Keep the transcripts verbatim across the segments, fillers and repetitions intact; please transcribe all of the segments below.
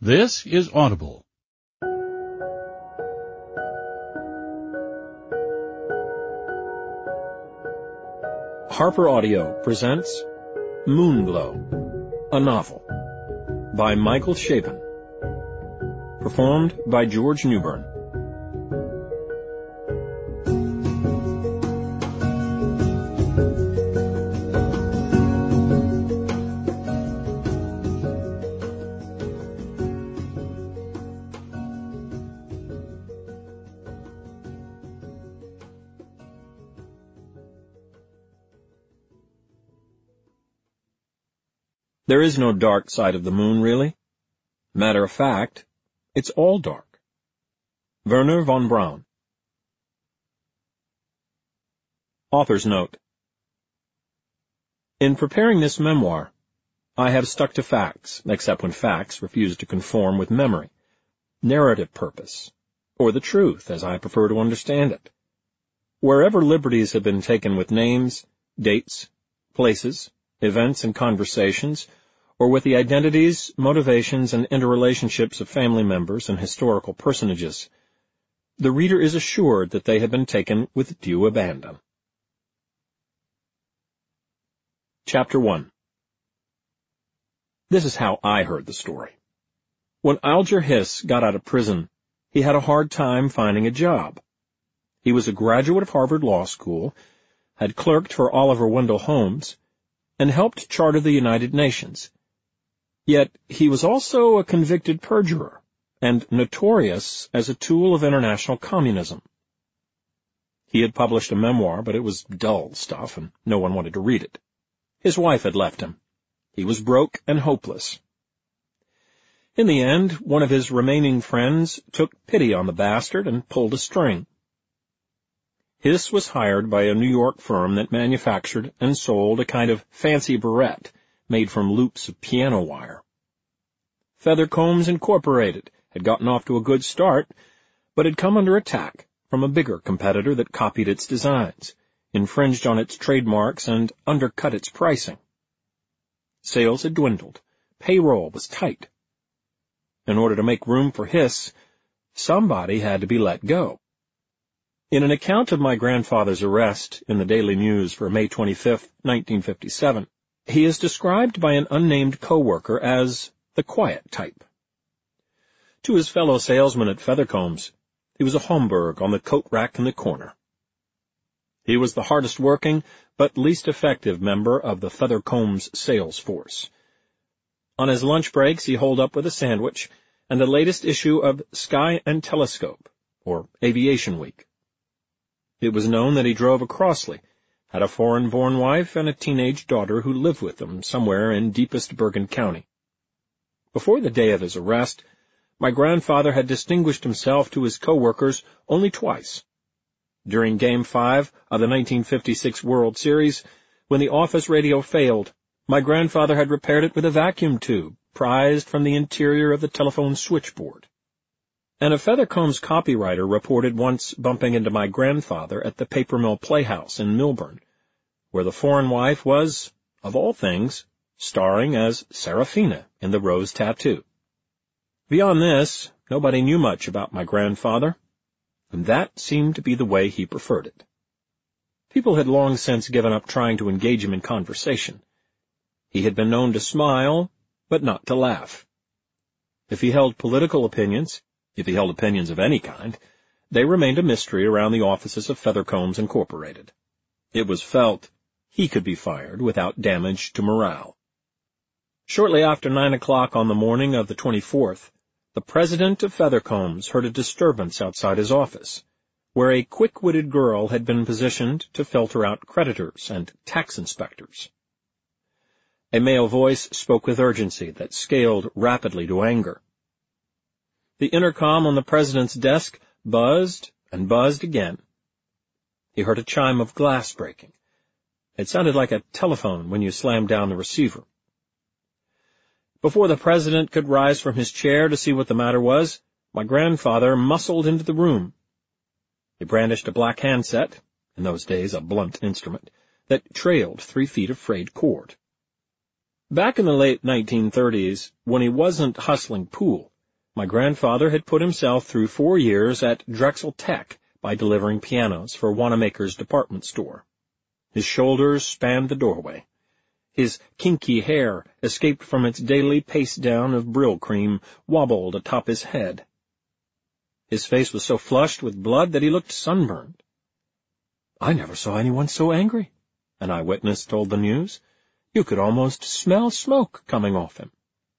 This is Audible. Harper Audio presents Moonglow, a novel, by Michael Chabon, performed by George Newbern. There is no dark side of the moon, really. Matter of fact, it's all dark. Wernher von Braun. Author's note. In preparing this memoir, I have stuck to facts, except when facts refuse to conform with memory, narrative purpose, or the truth, as I prefer to understand it. Wherever liberties have been taken with names, dates, places, events and conversations, or with the identities, motivations, and interrelationships of family members and historical personages, the reader is assured that they have been taken with due abandon. Chapter one. This is how I heard the story. When Alger Hiss got out of prison, he had a hard time finding a job. He was a graduate of Harvard Law School, had clerked for Oliver Wendell Holmes, and helped charter the United Nations. Yet he was also a convicted perjurer, and notorious as a tool of international communism. He had published a memoir, but it was dull stuff, and no one wanted to read it. His wife had left him. He was broke and hopeless. In the end, one of his remaining friends took pity on the bastard and pulled a string. Hiss was hired by a New York firm that manufactured and sold a kind of fancy barrette made from loops of piano wire. Feather Combs Incorporated had gotten off to a good start, but had come under attack from a bigger competitor that copied its designs, infringed on its trademarks, and undercut its pricing. Sales had dwindled. Payroll was tight. In order to make room for Hiss, somebody had to be let go. In an account of my grandfather's arrest in the Daily News for May twenty-fifth, nineteen fifty-seven, he is described by an unnamed co-worker as the quiet type. To his fellow salesman at Feathercombs, he was a Homburg on the coat rack in the corner. He was the hardest working but least effective member of the Feathercombs sales force. On his lunch breaks, he holed up with a sandwich and the latest issue of Sky and Telescope, or Aviation Week. It was known that he drove a Crossley, had a foreign-born wife and a teenage daughter who lived with him somewhere in deepest Bergen County. Before the day of his arrest, my grandfather had distinguished himself to his co-workers only twice. During Game five of the nineteen fifty-six World Series, when the office radio failed, my grandfather had repaired it with a vacuum tube, prized from the interior of the telephone switchboard. And a Feathercombs copywriter reported once bumping into my grandfather at the Paper Mill Playhouse in Milburn, where the foreign wife was, of all things, starring as Serafina in The Rose Tattoo. Beyond this, nobody knew much about my grandfather, and that seemed to be the way he preferred it. People had long since given up trying to engage him in conversation. He had been known to smile, but not to laugh. If he held political opinions, if he held opinions of any kind, they remained a mystery around the offices of Feathercombs Incorporated. It was felt he could be fired without damage to morale. Shortly after nine o'clock on the morning of the twenty-fourth, the president of Feathercombs heard a disturbance outside his office, where a quick-witted girl had been positioned to filter out creditors and tax inspectors. A male voice spoke with urgency that scaled rapidly to anger. The intercom on the president's desk buzzed and buzzed again. He heard a chime of glass breaking. It sounded like a telephone when you slammed down the receiver. Before the president could rise from his chair to see what the matter was, my grandfather muscled into the room. He brandished a black handset, in those days a blunt instrument, that trailed three feet of frayed cord. Back in the late nineteen thirties, when he wasn't hustling pool, My grandfather had put himself through four years at Drexel Tech by delivering pianos for Wanamaker's department store. His shoulders spanned the doorway. His kinky hair, escaped from its daily paste-down of Brill cream, wobbled atop his head. His face was so flushed with blood that he looked sunburned. "I never saw anyone so angry," an eyewitness told the News. "You could almost smell smoke coming off him."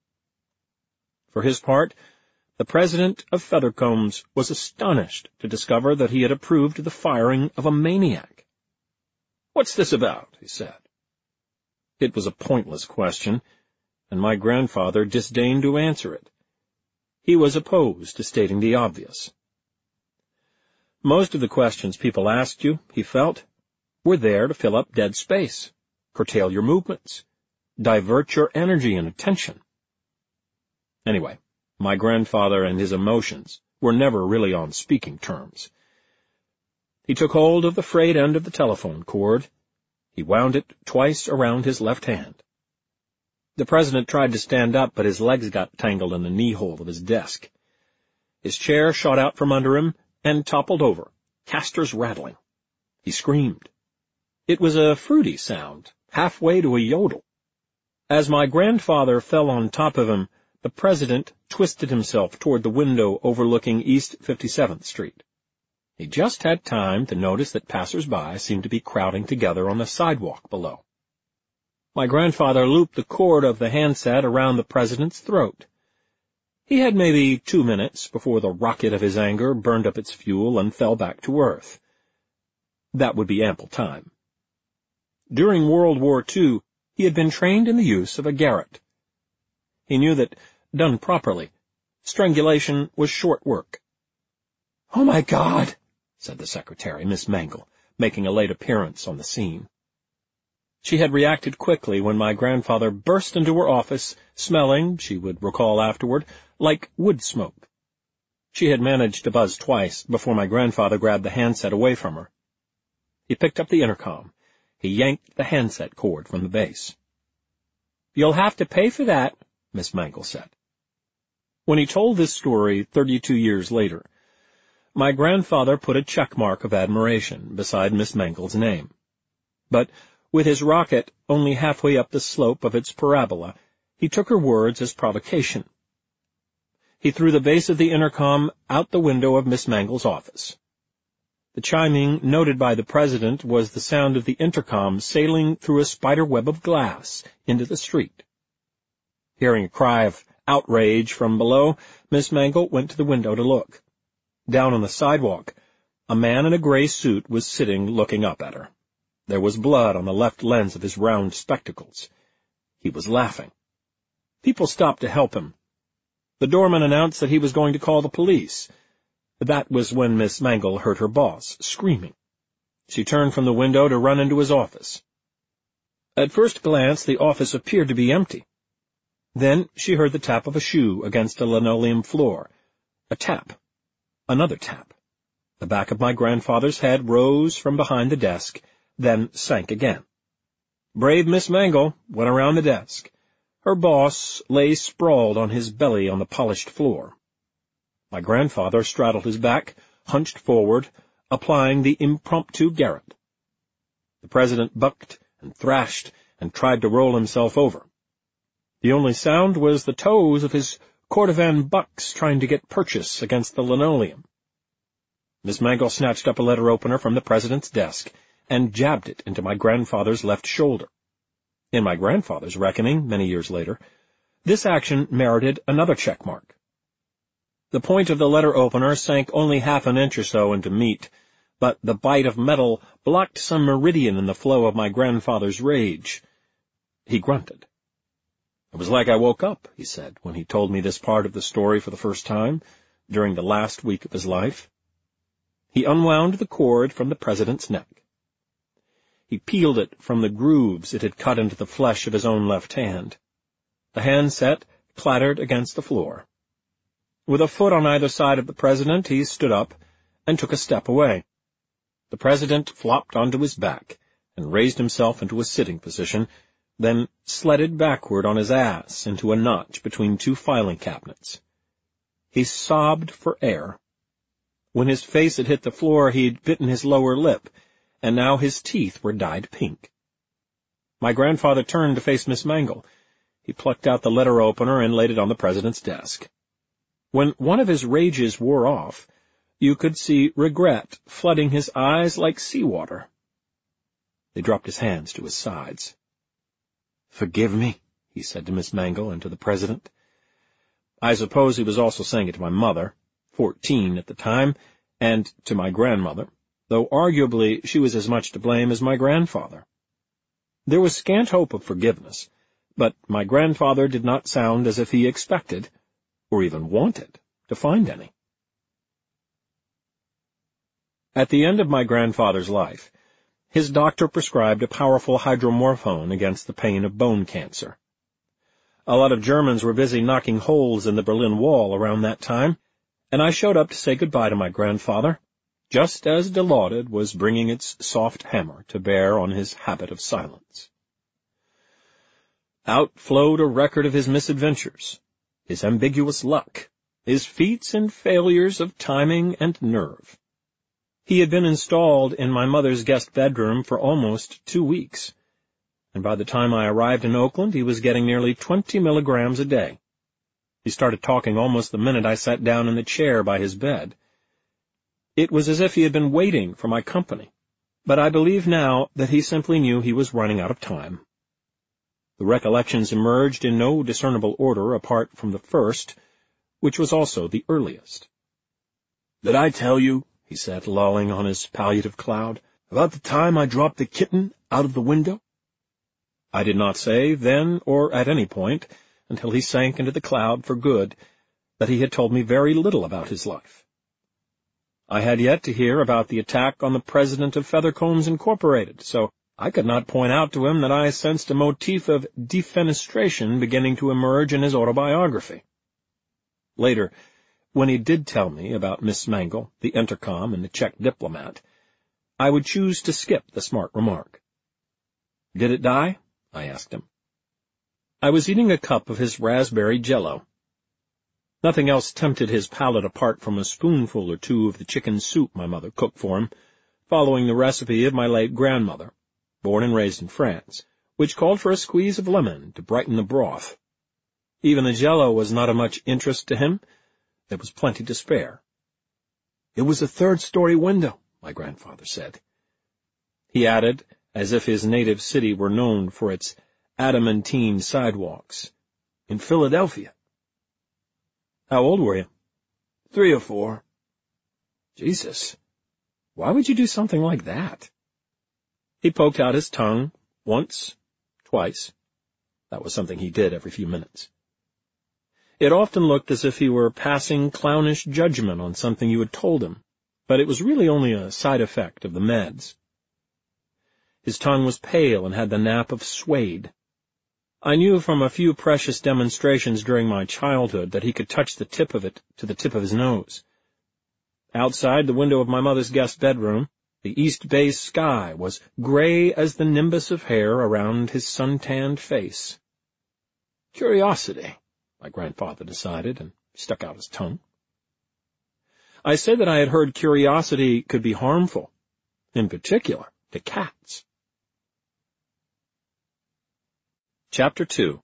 For his part, the president of Feathercombs was astonished to discover that he had approved the firing of a maniac. "What's this about?" he said. It was a pointless question, and my grandfather disdained to answer it. He was opposed to stating the obvious. Most of the questions people asked you, he felt, were there to fill up dead space, curtail your movements, divert your energy and attention. Anyway, my grandfather and his emotions were never really on speaking terms. He took hold of the frayed end of the telephone cord. He wound it twice around his left hand. The president tried to stand up, but his legs got tangled in the knee-hole of his desk. His chair shot out from under him and toppled over, casters rattling. He screamed. It was a fruity sound, halfway to a yodel. As my grandfather fell on top of him, the president twisted himself toward the window overlooking East fifty-seventh Street. He just had time to notice that passers-by seemed to be crowding together on the sidewalk below. My grandfather looped the cord of the handset around the president's throat. He had maybe two minutes before the rocket of his anger burned up its fuel and fell back to earth. That would be ample time. During World War Two, he had been trained in the use of a garrote. He knew that, done properly, strangulation was short work. "Oh, my God!" said the secretary, Miss Mangle, making a late appearance on the scene. She had reacted quickly when my grandfather burst into her office, smelling, she would recall afterward, like wood smoke. She had managed to buzz twice before my grandfather grabbed the handset away from her. He picked up the intercom. He yanked the handset cord from the base. "You'll have to pay for that," Miss Mangle said. When he told this story thirty-two years later, my grandfather put a check mark of admiration beside Miss Mangle's name. But with his rocket only halfway up the slope of its parabola, he took her words as provocation. He threw the base of the intercom out the window of Miss Mangle's office. The chiming noted by the president was the sound of the intercom sailing through a spider web of glass into the street. Hearing a cry of outrage from below, Miss Mangle went to the window to look. Down on the sidewalk, a man in a gray suit was sitting looking up at her. There was blood on the left lens of his round spectacles. He was laughing. People stopped to help him. The doorman announced that he was going to call the police. That was when Miss Mangle heard her boss screaming. She turned from the window to run into his office. At first glance, the office appeared to be empty. Then she heard the tap of a shoe against a linoleum floor. A tap. Another tap. The back of my grandfather's head rose from behind the desk, then sank again. Brave Miss Mangle went around the desk. Her boss lay sprawled on his belly on the polished floor. My grandfather straddled his back, hunched forward, applying the impromptu garrote. The president bucked and thrashed and tried to roll himself over. The only sound was the toes of his Cordovan bucks trying to get purchase against the linoleum. Miss Mangle snatched up a letter opener from the president's desk and jabbed it into my grandfather's left shoulder. In my grandfather's reckoning, many years later, this action merited another check mark. The point of the letter opener sank only half an inch or so into meat, but the bite of metal blocked some meridian in the flow of my grandfather's rage. He grunted. "It was like I woke up," he said, when he told me this part of the story for the first time, during the last week of his life. He unwound the cord from the president's neck. He peeled it from the grooves it had cut into the flesh of his own left hand. The handset clattered against the floor. With a foot on either side of the president, he stood up and took a step away. The president flopped onto his back and raised himself into a sitting position, then sledded backward on his ass into a notch between two filing cabinets. He sobbed for air. When his face had hit the floor, he'd bitten his lower lip, and now his teeth were dyed pink. My grandfather turned to face Miss Mangle. He plucked out the letter opener and laid it on the president's desk. When one of his rages wore off, you could see regret flooding his eyes like seawater. He dropped his hands to his sides. "Forgive me," he said to Miss Mangle and to the president. I suppose he was also saying it to my mother, fourteen at the time, and to my grandmother, though arguably she was as much to blame as my grandfather. There was scant hope of forgiveness, but my grandfather did not sound as if he expected, or even wanted, to find any. At the end of my grandfather's life, his doctor prescribed a powerful hydromorphone against the pain of bone cancer. A lot of Germans were busy knocking holes in the Berlin Wall around that time, and I showed up to say goodbye to my grandfather, just as Dilaudid was bringing its soft hammer to bear on his habit of silence. Out flowed a record of his misadventures, his ambiguous luck, his feats and failures of timing and nerve. He had been installed in my mother's guest bedroom for almost two weeks, and by the time I arrived in Oakland, he was getting nearly twenty milligrams a day. He started talking almost the minute I sat down in the chair by his bed. It was as if he had been waiting for my company, but I believe now that he simply knew he was running out of time. The recollections emerged in no discernible order apart from the first, which was also the earliest. "Did I tell you," he said, lolling on his palliative cloud, "about the time I dropped the kitten out of the window?" I did not say, then or at any point, until he sank into the cloud for good, that he had told me very little about his life. I had yet to hear about the attack on the president of Feathercombs Incorporated, so I could not point out to him that I sensed a motif of defenestration beginning to emerge in his autobiography. Later, when he did tell me about Miss Mangle, the intercom, and the Czech diplomat, I would choose to skip the smart remark. "Did it die?" I asked him. I was eating a cup of his raspberry jello. Nothing else tempted his palate apart from a spoonful or two of the chicken soup my mother cooked for him, following the recipe of my late grandmother, born and raised in France, which called for a squeeze of lemon to brighten the broth. Even the jello was not of much interest to him. There was plenty to spare. "It was a third-story window," my grandfather said. He added, as if his native city were known for its adamantine sidewalks, "in Philadelphia." "How old were you?" Three or four." "Jesus, why would you do something like that?" He poked out his tongue, once, twice. That was something he did every few minutes. It often looked as if he were passing clownish judgment on something you had told him, but it was really only a side effect of the meds. His tongue was pale and had the nap of suede. I knew from a few precious demonstrations during my childhood that he could touch the tip of it to the tip of his nose. Outside the window of my mother's guest bedroom, the East Bay sky was gray as the nimbus of hair around his sun-tanned face. "Curiosity," my grandfather decided, and stuck out his tongue. I said that I had heard curiosity could be harmful, in particular to cats. Chapter two.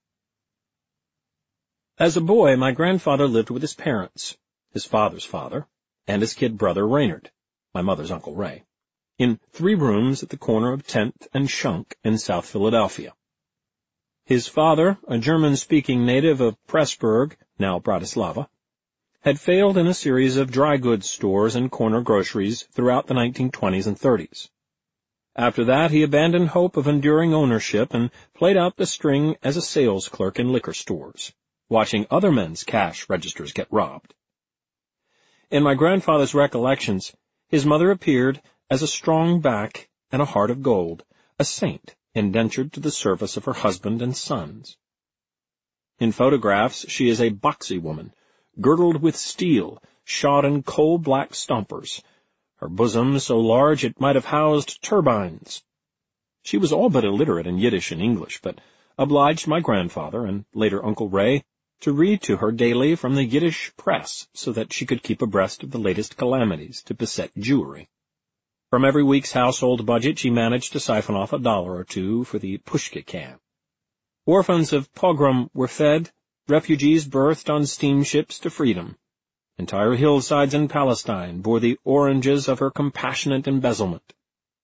As a boy, my grandfather lived with his parents, his father's father, and his kid brother Raynard, my mother's Uncle Ray, in three rooms at the corner of tenth and Shunk in South Philadelphia. His father, a German-speaking native of Pressburg, now Bratislava, had failed in a series of dry goods stores and corner groceries throughout the nineteen twenties and thirties. After that, he abandoned hope of enduring ownership and played out the string as a sales clerk in liquor stores, watching other men's cash registers get robbed. In my grandfather's recollections, his mother appeared as a strong back and a heart of gold, a saint indentured to the service of her husband and sons. In photographs, she is a boxy woman, girdled with steel, shod in coal-black stompers, her bosom so large it might have housed turbines. She was all but illiterate in Yiddish and English, but obliged my grandfather, and later Uncle Ray, to read to her daily from the Yiddish press so that she could keep abreast of the latest calamities to beset Jewry. From every week's household budget, she managed to siphon off a dollar or two for the pushka can. Orphans of pogrom were fed, refugees birthed on steamships to freedom. Entire hillsides in Palestine bore the oranges of her compassionate embezzlement.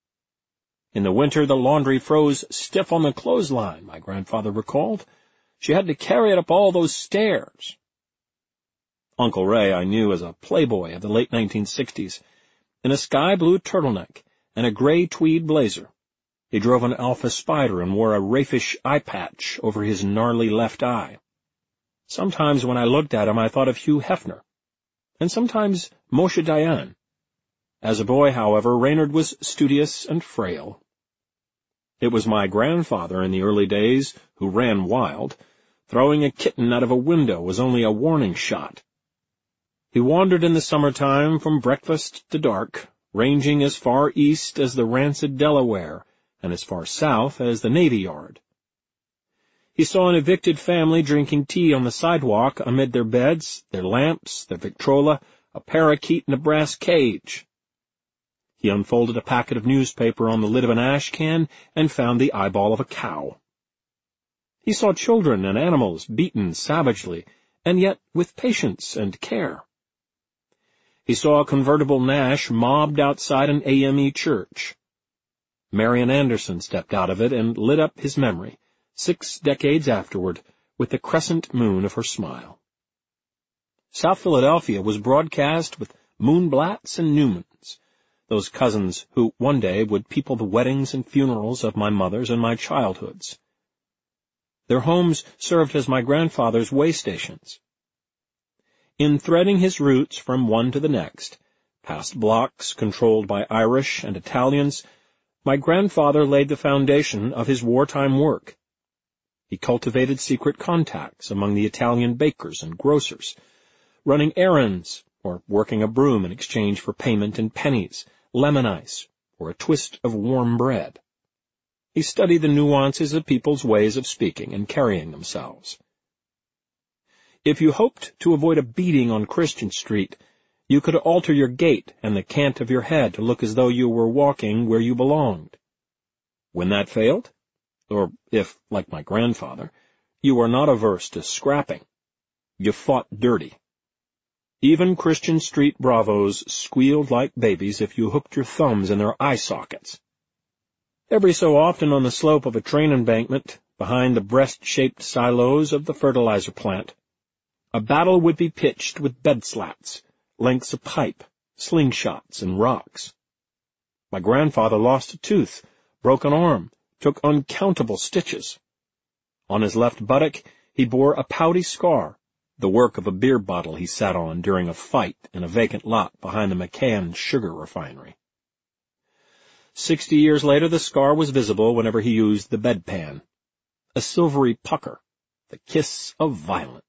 In the winter, the laundry froze stiff on the clothesline, my grandfather recalled. She had to carry it up all those stairs. Uncle Ray I knew as a playboy of the late nineteen sixties, in a sky-blue turtleneck and a gray tweed blazer. He drove an Alpha Spider and wore a raffish eye patch over his gnarly left eye. Sometimes when I looked at him, I thought of Hugh Hefner, and sometimes Moshe Dayan. As a boy, however, Raynard was studious and frail. It was my grandfather in the early days who ran wild. Throwing a kitten out of a window was only a warning shot. He wandered in the summertime from breakfast to dark, ranging as far east as the rancid Delaware and as far south as the Navy Yard. He saw an evicted family drinking tea on the sidewalk amid their beds, their lamps, their Victrola, a parakeet in a brass cage. He unfolded a packet of newspaper on the lid of an ash can and found the eyeball of a cow. He saw children and animals beaten savagely, and yet with patience and care. He saw a convertible Nash mobbed outside an A M E church. Marian Anderson stepped out of it and lit up his memory, six decades afterward, with the crescent moon of her smile. South Philadelphia was broadcast with Moonblatts and Newmans, those cousins who one day would people the weddings and funerals of my mother's and my childhood's. Their homes served as my grandfather's way stations. In threading his routes from one to the next, past blocks controlled by Irish and Italians, my grandfather laid the foundation of his wartime work. He cultivated secret contacts among the Italian bakers and grocers, running errands or working a broom in exchange for payment in pennies, lemon ice, or a twist of warm bread. He studied the nuances of people's ways of speaking and carrying themselves. If you hoped to avoid a beating on Christian Street, you could alter your gait and the cant of your head to look as though you were walking where you belonged. When that failed, or if, like my grandfather, you were not averse to scrapping, you fought dirty. Even Christian Street bravos squealed like babies if you hooked your thumbs in their eye sockets. Every so often on the slope of a train embankment, behind the breast-shaped silos of the fertilizer plant, a battle would be pitched with bed slats, lengths of pipe, slingshots, and rocks. My grandfather lost a tooth, broke an arm, took uncountable stitches. On his left buttock he bore a pouty scar, the work of a beer bottle he sat on during a fight in a vacant lot behind the McCann sugar refinery. Sixty years later the scar was visible whenever he used the bedpan, a silvery pucker, the kiss of violence.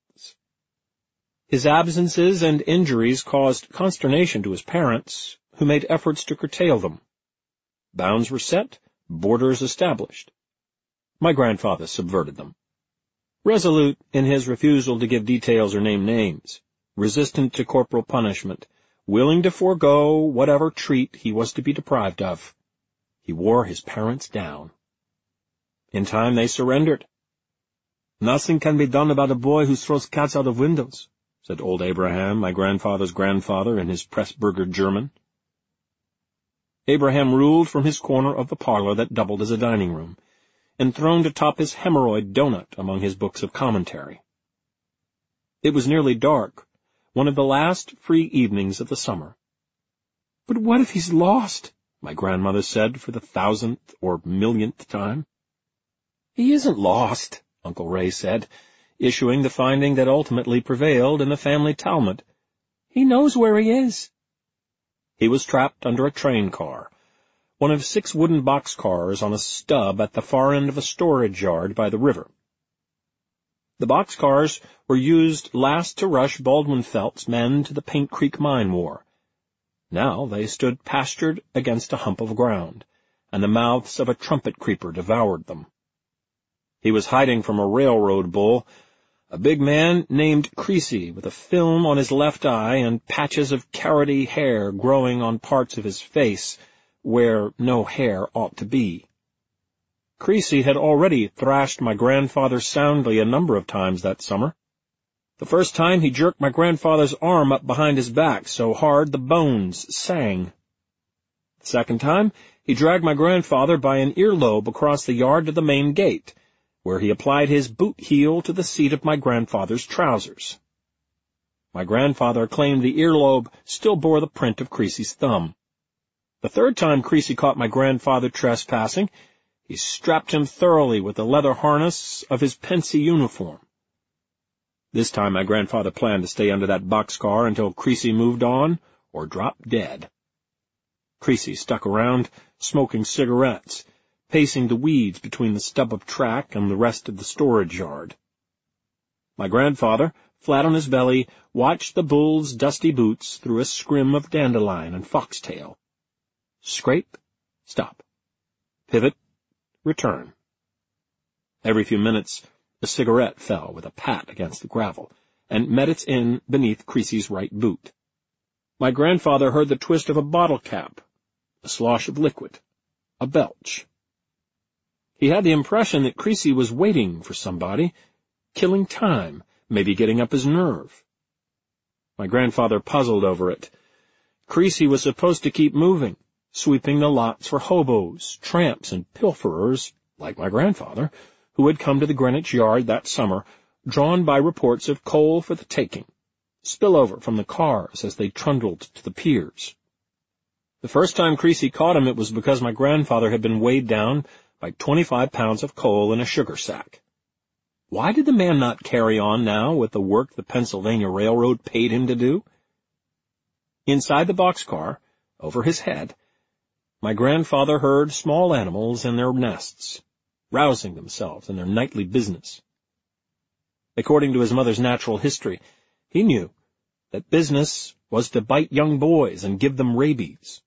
His absences and injuries caused consternation to his parents, who made efforts to curtail them. Bounds were set, borders established. My grandfather subverted them. Resolute in his refusal to give details or name names, resistant to corporal punishment, willing to forego whatever treat he was to be deprived of, he wore his parents down. In time they surrendered. "Nothing can be done about a boy who throws cats out of windows," said old Abraham, my grandfather's grandfather, in his Pressburger German. Abraham ruled from his corner of the parlor that doubled as a dining room, enthroned atop his hemorrhoid donut among his books of commentary. It was nearly dark, one of the last free evenings of the summer. "But what if he's lost?" my grandmother said for the thousandth or millionth time. "He isn't lost," Uncle Ray said, issuing the finding that ultimately prevailed in the family Talmud. "He knows where he is." He was trapped under a train car, one of six wooden boxcars on a stub at the far end of a storage yard by the river. The boxcars were used last to rush Baldwin Felt's men to the Paint Creek Mine War. Now they stood pastured against a hump of ground, and the mouths of a trumpet creeper devoured them. He was hiding from a railroad bull, a big man named Creasy with a film on his left eye and patches of carroty hair growing on parts of his face where no hair ought to be. Creasy had already thrashed my grandfather soundly a number of times that summer. The first time he jerked my grandfather's arm up behind his back so hard the bones sang. The second time, he dragged my grandfather by an earlobe across the yard to the main gate, where he applied his boot heel to the seat of my grandfather's trousers. My grandfather claimed the earlobe still bore the print of Creasy's thumb. The third time Creasy caught my grandfather trespassing, he strapped him thoroughly with the leather harness of his Pensy uniform. This time my grandfather planned to stay under that boxcar until Creasy moved on or dropped dead. Creasy stuck around, smoking cigarettes, pacing the weeds between the stub of track and the rest of the storage yard. My grandfather, flat on his belly, watched the bull's dusty boots through a scrim of dandelion and foxtail. Scrape, stop. Pivot, return. Every few minutes, a cigarette fell with a pat against the gravel, and met its end beneath Creasy's right boot. My grandfather heard the twist of a bottle cap, a slosh of liquid, a belch. He had the impression that Creasy was waiting for somebody, killing time, maybe getting up his nerve. My grandfather puzzled over it. Creasy was supposed to keep moving, sweeping the lots for hobos, tramps, and pilferers, like my grandfather, who had come to the Greenwich Yard that summer, drawn by reports of coal for the taking, spillover from the cars as they trundled to the piers. The first time Creasy caught him, it was because my grandfather had been weighed down by twenty-five pounds of coal in a sugar sack. Why did the man not carry on now with the work the Pennsylvania Railroad paid him to do? Inside the boxcar, over his head, my grandfather heard small animals in their nests, rousing themselves in their nightly business. According to his mother's natural history, he knew that business was to bite young boys and give them rabies.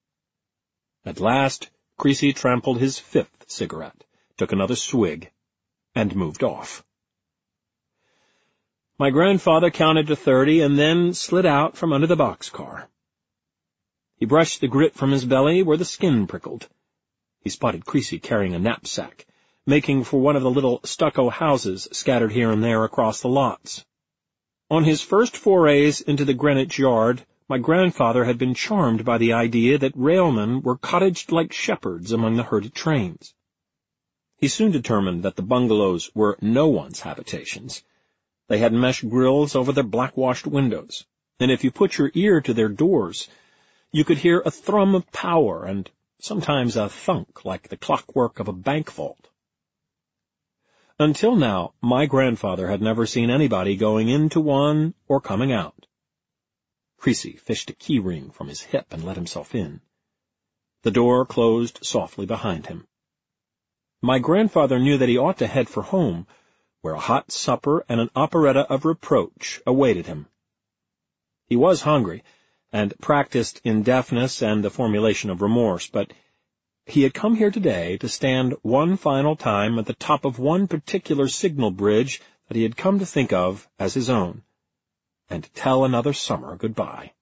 At last, Creasy trampled his fifth cigarette, took another swig, and moved off. My grandfather counted to thirty and then slid out from under the boxcar. He brushed the grit from his belly where the skin prickled. He spotted Creasy carrying a knapsack, making for one of the little stucco houses scattered here and there across the lots. On his first forays into the Greenwich Yard, my grandfather had been charmed by the idea that railmen were cottaged like shepherds among the herded trains. He soon determined that the bungalows were no one's habitations. They had mesh grills over their black-washed windows, and if you put your ear to their doors, you could hear a thrum of power and sometimes a thunk like the clockwork of a bank vault. Until now, my grandfather had never seen anybody going into one or coming out. Creasy fished a key ring from his hip and let himself in. The door closed softly behind him. My grandfather knew that he ought to head for home, where a hot supper and an operetta of reproach awaited him. He was hungry, and practiced in deafness and the formulation of remorse, but he had come here today to stand one final time at the top of one particular signal bridge that he had come to think of as his own, and to tell another summer goodbye.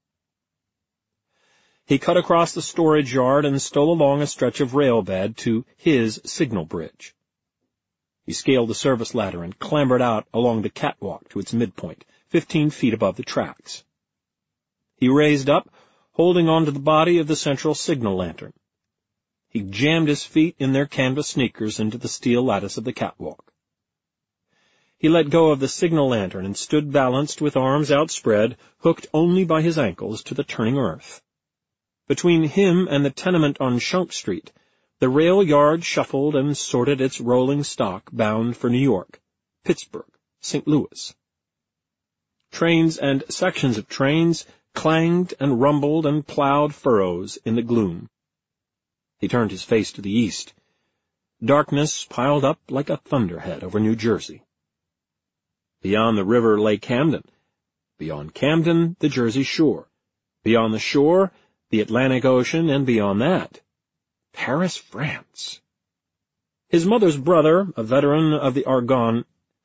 He cut across the storage yard and stole along a stretch of rail bed to his signal bridge. He scaled the service ladder and clambered out along the catwalk to its midpoint, fifteen feet above the tracks. He raised up, holding on to the body of the central signal lantern. He jammed his feet in their canvas sneakers into the steel lattice of the catwalk. He let go of the signal lantern and stood balanced with arms outspread, hooked only by his ankles to the turning earth. Between him and the tenement on Shunk Street, the rail yard shuffled and sorted its rolling stock bound for New York, Pittsburgh, Saint Louis. Trains and sections of trains clanged and rumbled and plowed furrows in the gloom. He turned his face to the east. Darkness piled up like a thunderhead over New Jersey. Beyond the river lay Camden. Beyond Camden, the Jersey shore. Beyond the shore, the Atlantic Ocean, and beyond that, Paris, France. His mother's brother, a veteran of the Argonne,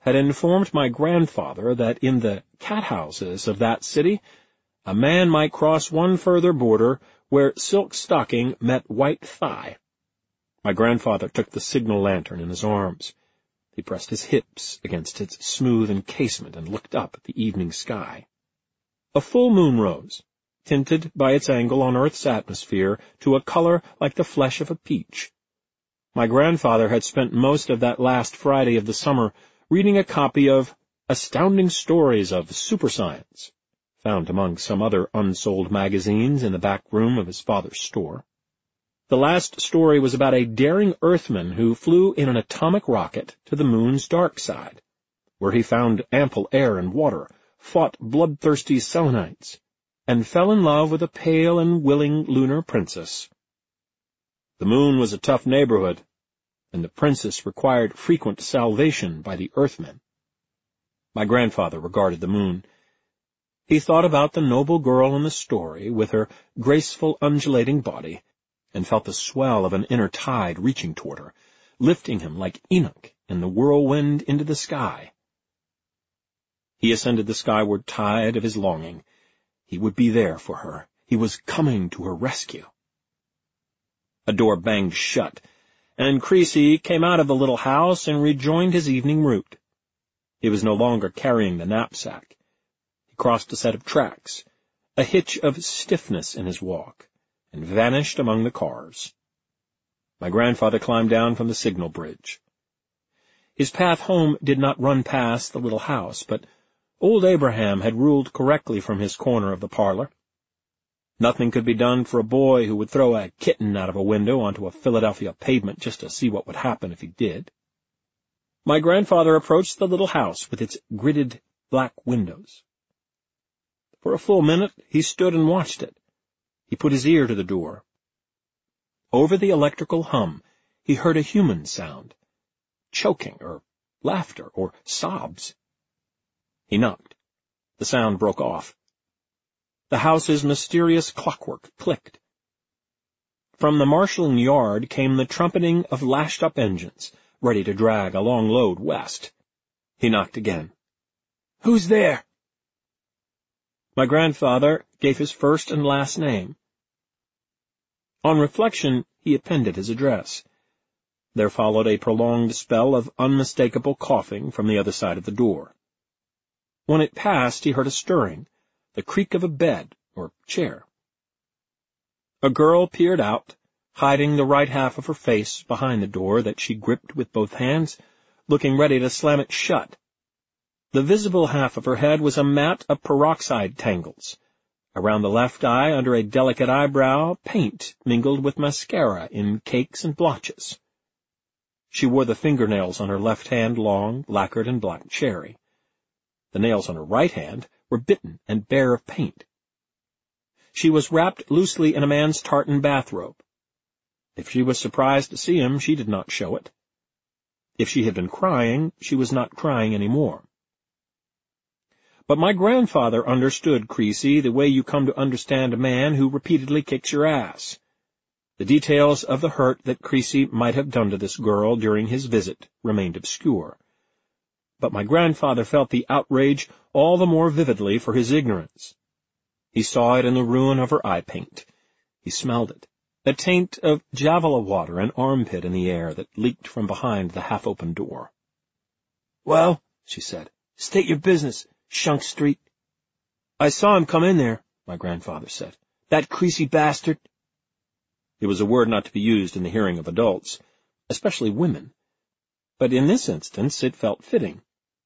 had informed my grandfather that in the cat-houses of that city a man might cross one further border where silk stocking met white thigh. My grandfather took the signal lantern in his arms. He pressed his hips against its smooth encasement and looked up at the evening sky. A full moon rose, tinted by its angle on Earth's atmosphere to a color like the flesh of a peach. My grandfather had spent most of that last Friday of the summer reading a copy of Astounding Stories of Super Science, found among some other unsold magazines in the back room of his father's store. The last story was about a daring Earthman who flew in an atomic rocket to the moon's dark side, where he found ample air and water, fought bloodthirsty Selenites, and fell in love with a pale and willing lunar princess. The moon was a tough neighborhood, and the princess required frequent salvation by the Earthmen. My grandfather regarded the moon. He thought about the noble girl in the story with her graceful undulating body, and felt the swell of an inner tide reaching toward her, lifting him like Enoch in the whirlwind into the sky. He ascended the skyward tide of his longing. He would be there for her. He was coming to her rescue. A door banged shut, and Creasy came out of the little house and rejoined his evening route. He was no longer carrying the knapsack. He crossed a set of tracks, a hitch of stiffness in his walk, and vanished among the cars. My grandfather climbed down from the signal bridge. His path home did not run past the little house, but old Abraham had ruled correctly from his corner of the parlor. Nothing could be done for a boy who would throw a kitten out of a window onto a Philadelphia pavement just to see what would happen if he did. My grandfather approached the little house with its gridded black windows. For a full minute he stood and watched it. He put his ear to the door. Over the electrical hum, he heard a human sound, choking or laughter or sobs. He knocked. The sound broke off. The house's mysterious clockwork clicked. From the marshalling yard came the trumpeting of lashed-up engines, ready to drag a long load west. He knocked again. "Who's there?" My grandfather gave his first and last name. On reflection, he appended his address. There followed a prolonged spell of unmistakable coughing from the other side of the door. When it passed, he heard a stirring, the creak of a bed or chair. A girl peered out, hiding the right half of her face behind the door that she gripped with both hands, looking ready to slam it shut. The visible half of her head was a mat of peroxide tangles. Around the left eye, under a delicate eyebrow, paint mingled with mascara in cakes and blotches. She wore the fingernails on her left hand long, lacquered and black cherry. The nails on her right hand were bitten and bare of paint. She was wrapped loosely in a man's tartan bathrobe. If she was surprised to see him, she did not show it. If she had been crying, she was not crying any more. But my grandfather understood Creasy the way you come to understand a man who repeatedly kicks your ass. The details of the hurt that Creasy might have done to this girl during his visit remained obscure. But my grandfather felt the outrage all the more vividly for his ignorance. He saw it in the ruin of her eye paint. He smelled it, a taint of Javala water and armpit in the air that leaked from behind the half-open door. "Well," she said, "state your business, Shunk Street." "I saw him come in there," my grandfather said. "That Creasy bastard." It was a word not to be used in the hearing of adults, especially women, but in this instance it felt fitting.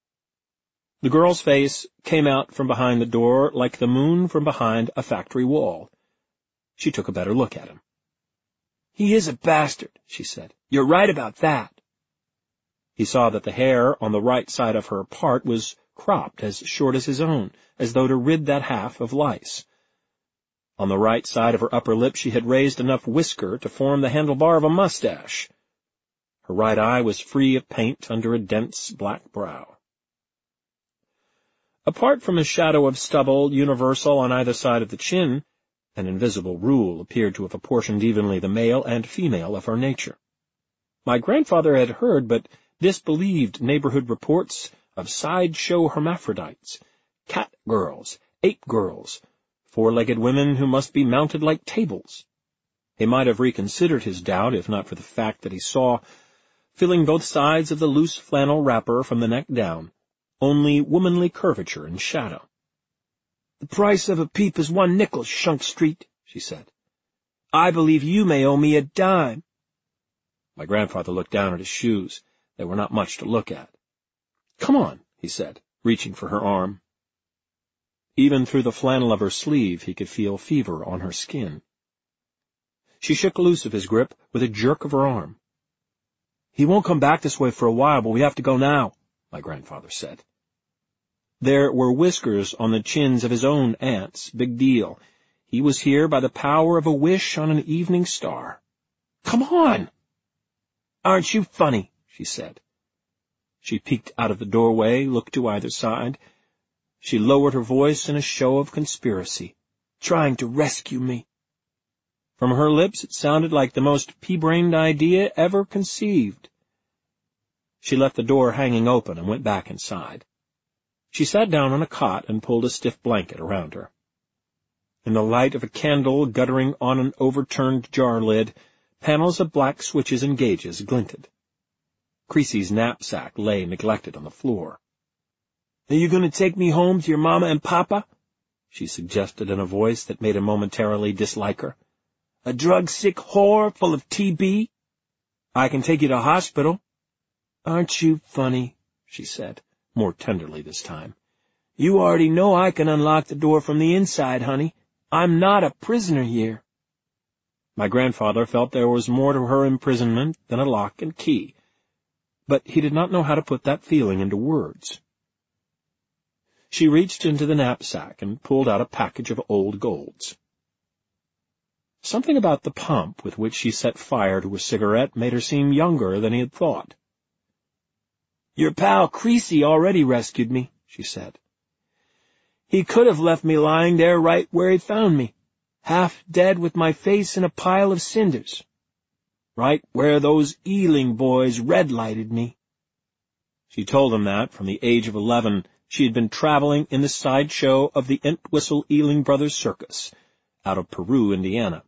The girl's face came out from behind the door like the moon from behind a factory wall. She took a better look at him. "He is a bastard," she said. "You're right about that." He saw that the hair on the right side of her part was cropped as short as his own, as though to rid that half of lice. On the right side of her upper lip she had raised enough whisker to form the handlebar of a mustache. Her right eye was free of paint under a dense black brow. Apart from a shadow of stubble universal on either side of the chin, an invisible rule appeared to have apportioned evenly the male and female of her nature. My grandfather had heard but disbelieved neighborhood reports of sideshow hermaphrodites, cat girls, ape girls, four-legged women who must be mounted like tables. He might have reconsidered his doubt if not for the fact that he saw, filling both sides of the loose flannel wrapper from the neck down, only womanly curvature and shadow. "The price of a peep is one nickel, Shunk Street," she said. "I believe you may owe me a dime." My grandfather looked down at his shoes. They were not much to look at. "Come on," he said, reaching for her arm. Even through the flannel of her sleeve he could feel fever on her skin. She shook loose of his grip with a jerk of her arm. "He won't come back this way for a while, but we have to go now," my grandfather said. There were whiskers on the chins of his own aunts. Big deal. He was here by the power of a wish on an evening star. "Come on!" "Aren't you funny?" she said. She peeked out of the doorway, looked to either side. She lowered her voice in a show of conspiracy. "Trying to rescue me." From her lips it sounded like the most pea-brained idea ever conceived. She left the door hanging open and went back inside. She sat down on a cot and pulled a stiff blanket around her. In the light of a candle guttering on an overturned jar lid, panels of black switches and gauges glinted. Creasy's knapsack lay neglected on the floor. "Are you going to take me home to your mama and papa?" she suggested in a voice that made him momentarily dislike her. "A drug-sick whore full of T B? I can take you to hospital." "Aren't you funny?" she said, more tenderly this time. "You already know I can unlock the door from the inside, honey. I'm not a prisoner here." My grandfather felt there was more to her imprisonment than a lock and key, but he did not know how to put that feeling into words. She reached into the knapsack and pulled out a package of old golds. Something about the pump with which she set fire to a cigarette made her seem younger than he had thought. "Your pal Creasy already rescued me," she said. "He could have left me lying there right where he found me, half dead with my face in a pile of cinders, right where those Ealing boys red-lighted me." She told him that, from the age of eleven, she had been traveling in the sideshow of the Entwistle Ealing Brothers Circus, out of Peru, Indiana.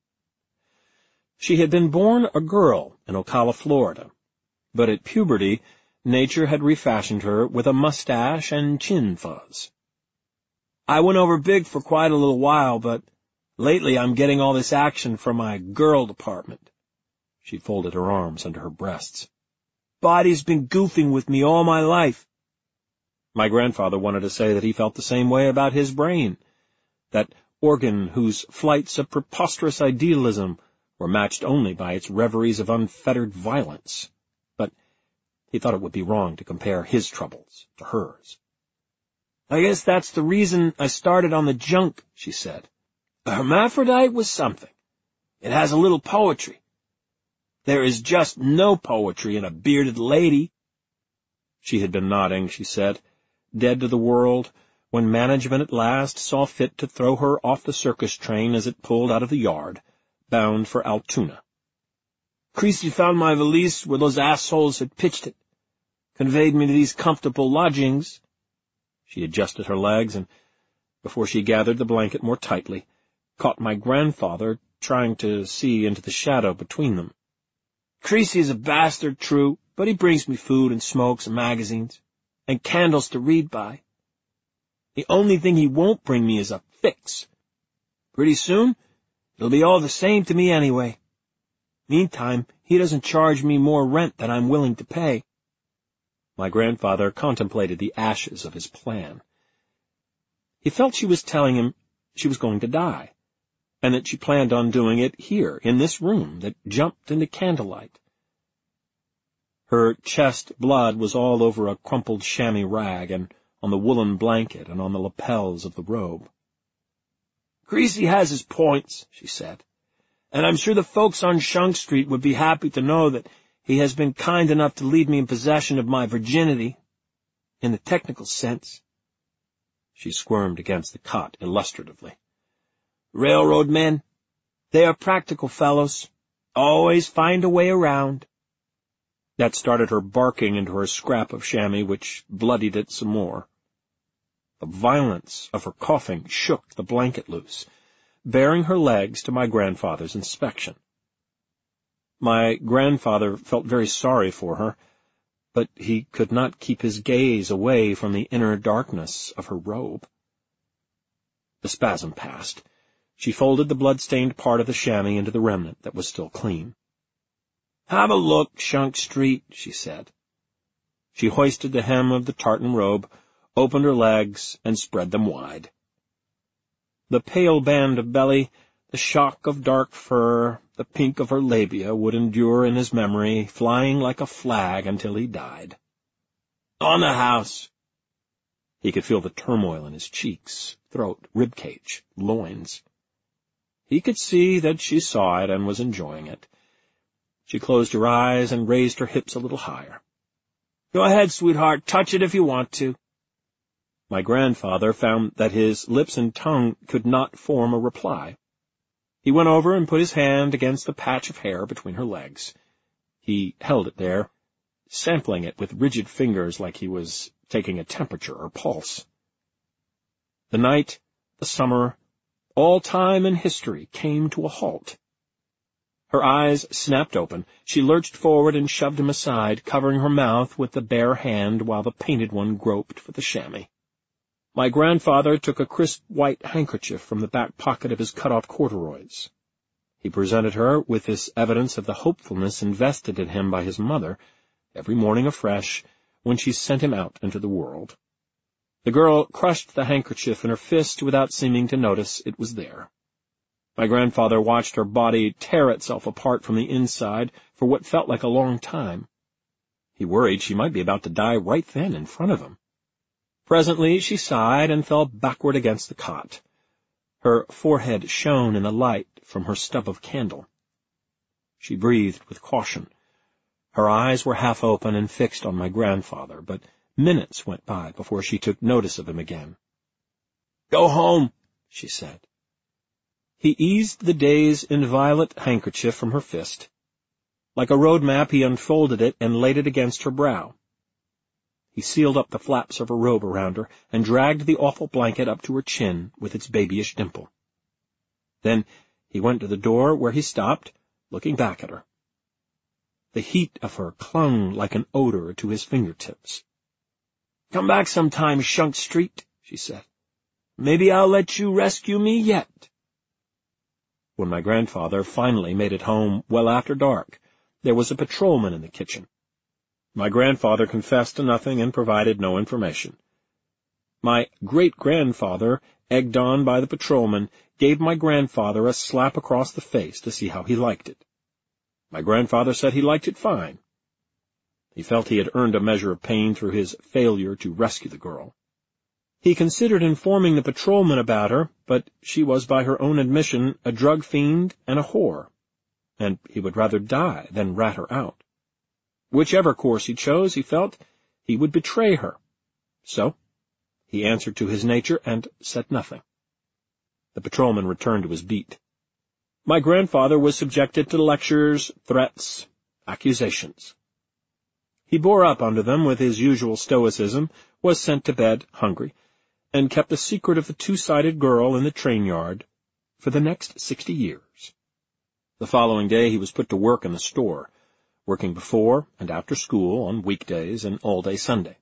She had been born a girl in Ocala, Florida, but at puberty, nature had refashioned her with a mustache and chin fuzz. "I went over big for quite a little while, but lately I'm getting all this action from my girl department." She folded her arms under her breasts. "Body's been goofing with me all my life." My grandfather wanted to say that he felt the same way about his brain, that organ whose flights of preposterous idealism were matched only by its reveries of unfettered violence, but he thought it would be wrong to compare his troubles to hers. "I guess that's the reason I started on the junk," she said. "A hermaphrodite was something. It has a little poetry. There is just no poetry in a bearded lady." She had been nodding, she said, dead to the world, when management at last saw fit to throw her off the circus train as it pulled out of the yard, bound for Altoona. "Creasy found my valise where those assholes had pitched it, conveyed me to these comfortable lodgings." She adjusted her legs, and, before she gathered the blanket more tightly, caught my grandfather trying to see into the shadow between them. "Creasy is a bastard, true, but he brings me food and smokes and magazines, and candles to read by. The only thing he won't bring me is a fix. Pretty soon, it'll be all the same to me anyway. Meantime, he doesn't charge me more rent than I'm willing to pay." My grandfather contemplated the ashes of his plan. He felt she was telling him she was going to die, and that she planned on doing it here, in this room that jumped into candlelight. Her chest blood was all over a crumpled chamois rag, and on the woolen blanket, and on the lapels of the robe. "Creasy has his points," she said, "and I'm sure the folks on Shunk Street would be happy to know that he has been kind enough to leave me in possession of my virginity, in the technical sense." She squirmed against the cot illustratively. "Railroad men, they are practical fellows, always find a way around." That started her barking into her scrap of chamois, which bloodied it some more. The violence of her coughing shook the blanket loose, baring her legs to my grandfather's inspection. My grandfather felt very sorry for her, but he could not keep his gaze away from the inner darkness of her robe. The spasm passed. She folded the blood-stained part of the chamois into the remnant that was still clean. "Have a look, Shunk Street," she said. She hoisted the hem of the tartan robe, opened her legs, and spread them wide. The pale band of belly, the shock of dark fur, the pink of her labia would endure in his memory, flying like a flag until he died. "On the house." He could feel the turmoil in his cheeks, throat, ribcage, loins. He could see that she saw it and was enjoying it. She closed her eyes and raised her hips a little higher. "Go ahead, sweetheart, touch it if you want to." My grandfather found that his lips and tongue could not form a reply. He went over and put his hand against the patch of hair between her legs. He held it there, sampling it with rigid fingers like he was taking a temperature or pulse. The night, the summer, all time and history came to a halt. Her eyes snapped open. She lurched forward and shoved him aside, covering her mouth with the bare hand while the painted one groped for the chamois. My grandfather took a crisp white handkerchief from the back pocket of his cut-off corduroys. He presented her with this evidence of the hopefulness invested in him by his mother, every morning afresh, when she sent him out into the world. The girl crushed the handkerchief in her fist without seeming to notice it was there. My grandfather watched her body tear itself apart from the inside for what felt like a long time. He worried she might be about to die right then in front of him. Presently she sighed and fell backward against the cot. Her forehead shone in the light from her stub of candle. She breathed with caution. Her eyes were half open and fixed on my grandfather, but minutes went by before she took notice of him again. "Go home," she said. He eased the day's inviolate handkerchief from her fist. Like a road map, he unfolded it and laid it against her brow. He sealed up the flaps of her robe around her and dragged the awful blanket up to her chin with its babyish dimple. Then he went to the door, where he stopped, looking back at her. The heat of her clung like an odor to his fingertips. "Come back sometime, Shunk Street," she said. "Maybe I'll let you rescue me yet." When my grandfather finally made it home well after dark, there was a patrolman in the kitchen. My grandfather confessed to nothing and provided no information. My great-grandfather, egged on by the patrolman, gave my grandfather a slap across the face to see how he liked it. My grandfather said he liked it fine. He felt he had earned a measure of pain through his failure to rescue the girl. He considered informing the patrolman about her, but she was, by her own admission, a drug fiend and a whore, and he would rather die than rat her out. Whichever course he chose, he felt he would betray her. So he answered to his nature and said nothing. The patrolman returned to his beat. My grandfather was subjected to lectures, threats, accusations. He bore up under them with his usual stoicism, was sent to bed hungry, and kept the secret of the two-sided girl in the train yard for the next sixty years. The following day he was put to work in the store, working before and after school on weekdays and all-day Sunday.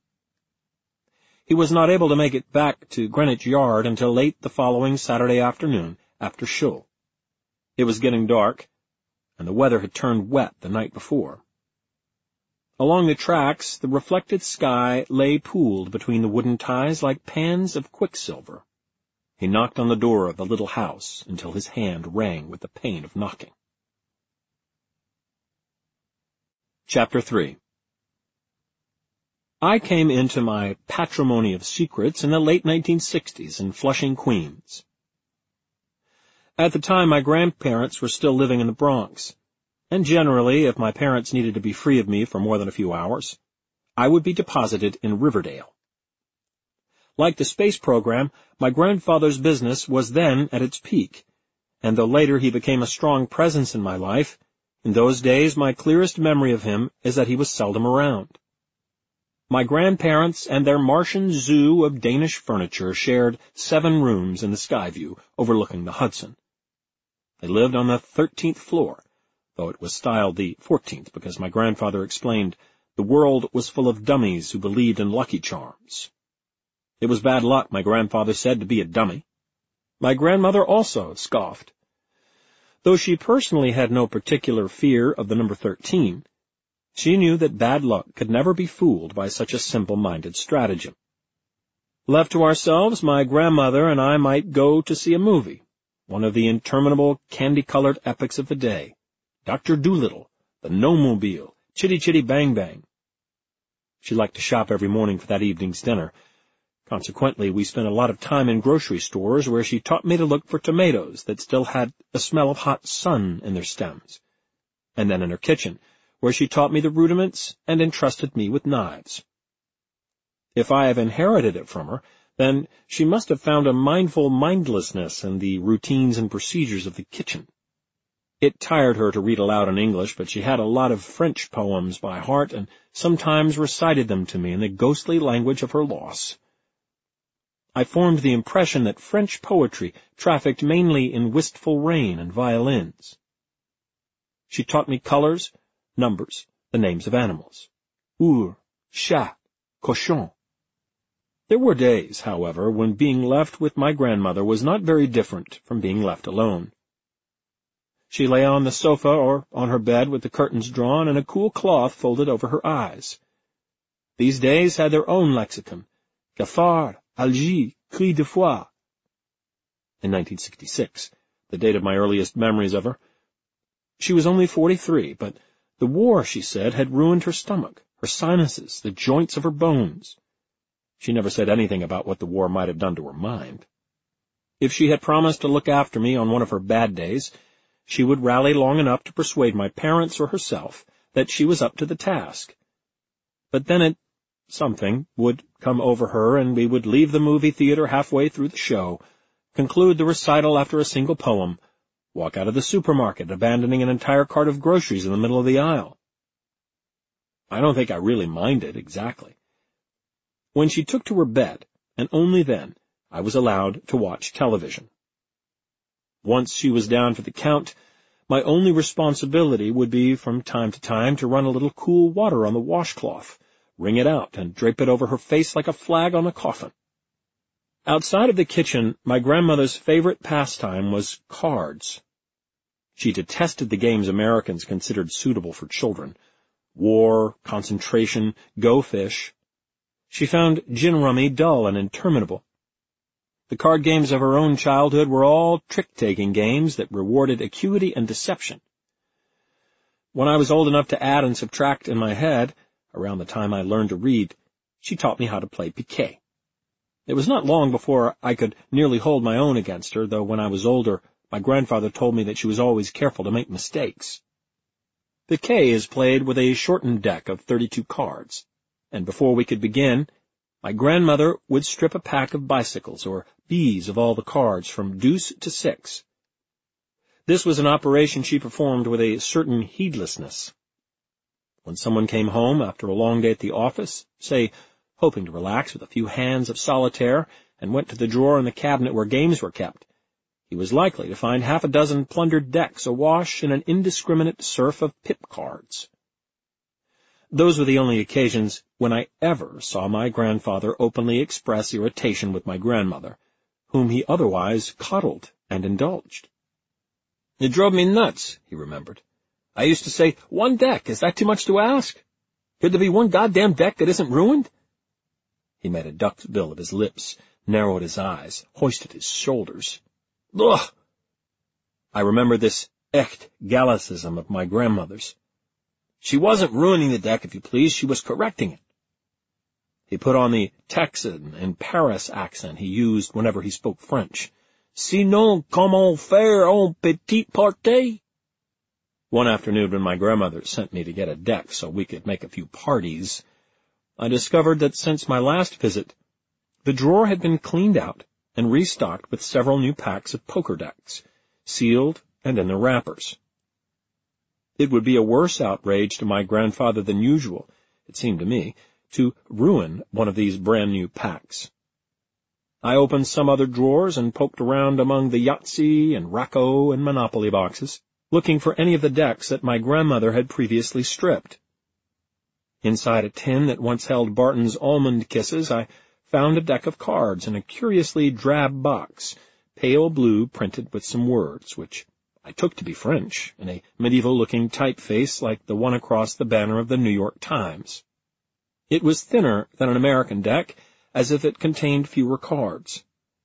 He was not able to make it back to Greenwich Yard until late the following Saturday afternoon, after shul. It was getting dark, and the weather had turned wet the night before. Along the tracks, the reflected sky lay pooled between the wooden ties like pans of quicksilver. He knocked on the door of the little house until his hand rang with the pain of knocking. Chapter three. I came into my patrimony of secrets in the late nineteen sixties in Flushing, Queens. At the time, my grandparents were still living in the Bronx, and generally, if my parents needed to be free of me for more than a few hours, I would be deposited in Riverdale. Like the space program, my grandfather's business was then at its peak, and though later he became a strong presence in my life, In those days, my clearest memory of him is that he was seldom around. My grandparents and their Martian zoo of Danish furniture shared seven rooms in the Skyview overlooking the Hudson. They lived on the thirteenth floor, though it was styled the fourteenth because my grandfather explained the world was full of dummies who believed in Lucky Charms. It was bad luck, my grandfather said, to be a dummy. My grandmother also scoffed. Though she personally had no particular fear of the number thirteen, she knew that bad luck could never be fooled by such a simple-minded stratagem. Left to ourselves, my grandmother and I might go to see a movie, one of the interminable candy-colored epics of the day, Doctor Dolittle, the No-Mobile, Chitty Chitty Bang Bang. She liked to shop every morning for that evening's dinner. Consequently, we spent a lot of time in grocery stores where she taught me to look for tomatoes that still had the smell of hot sun in their stems, and then in her kitchen, where she taught me the rudiments and entrusted me with knives. If I have inherited it from her, then she must have found a mindful mindlessness in the routines and procedures of the kitchen. It tired her to read aloud in English, but she had a lot of French poems by heart and sometimes recited them to me in the ghostly language of her loss. I formed the impression that French poetry trafficked mainly in wistful rain and violins. She taught me colors, numbers, the names of animals. Ours, chat, cochon. There were days, however, when being left with my grandmother was not very different from being left alone. She lay on the sofa or on her bed with the curtains drawn and a cool cloth folded over her eyes. These days had their own lexicon, cafard, algie, cri de foie. In nineteen sixty-six, the date of my earliest memories of her, she was only forty-three, but the war, she said, had ruined her stomach, her sinuses, the joints of her bones. She never said anything about what the war might have done to her mind. If she had promised to look after me on one of her bad days, she would rally long enough to persuade my parents or herself that she was up to the task. But then it, something, would come over her, and we would leave the movie theater halfway through the show, conclude the recital after a single poem, walk out of the supermarket, abandoning an entire cart of groceries in the middle of the aisle. I don't think I really minded exactly. When she took to her bed, and only then, I was allowed to watch television. Once she was down for the count, my only responsibility would be from time to time to run a little cool water on the washcloth, wring it out, and drape it over her face like a flag on a coffin. Outside of the kitchen, my grandmother's favorite pastime was cards. She detested the games Americans considered suitable for children. War, concentration, go fish. She found gin rummy dull and interminable. The card games of her own childhood were all trick-taking games that rewarded acuity and deception. When I was old enough to add and subtract in my head, around the time I learned to read, she taught me how to play piquet. It was not long before I could nearly hold my own against her, though when I was older, my grandfather told me that she was always careful to make mistakes. Piquet is played with a shortened deck of thirty-two cards, and before we could begin, my grandmother would strip a pack of bicycles or bees of all the cards from deuce to six. This was an operation she performed with a certain heedlessness. When someone came home after a long day at the office, say, hoping to relax with a few hands of solitaire, and went to the drawer in the cabinet where games were kept, he was likely to find half a dozen plundered decks awash in an indiscriminate surf of pip cards. Those were the only occasions when I ever saw my grandfather openly express irritation with my grandmother, whom he otherwise coddled and indulged. It drove me nuts, he remembered. I used to say, one deck, is that too much to ask? Could there be one goddamn deck that isn't ruined? He made a duckbill of his lips, narrowed his eyes, hoisted his shoulders. Ugh! I remember this echt Gallicism of my grandmother's. She wasn't ruining the deck, if you please, she was correcting it. He put on the Texan and Paris accent he used whenever he spoke French. Sinon, comment faire un petit party? One afternoon when my grandmother sent me to get a deck so we could make a few parties, I discovered that since my last visit, the drawer had been cleaned out and restocked with several new packs of poker decks, sealed and in their wrappers. It would be a worse outrage to my grandfather than usual, it seemed to me, to ruin one of these brand-new packs. I opened some other drawers and poked around among the Yahtzee and Racco and Monopoly boxes, looking for any of the decks that my grandmother had previously stripped. Inside a tin that once held Barton's Almond Kisses, I found a deck of cards in a curiously drab box, pale blue printed with some words, which I took to be French, in a medieval-looking typeface like the one across the banner of the New York Times. It was thinner than an American deck, as if it contained fewer cards.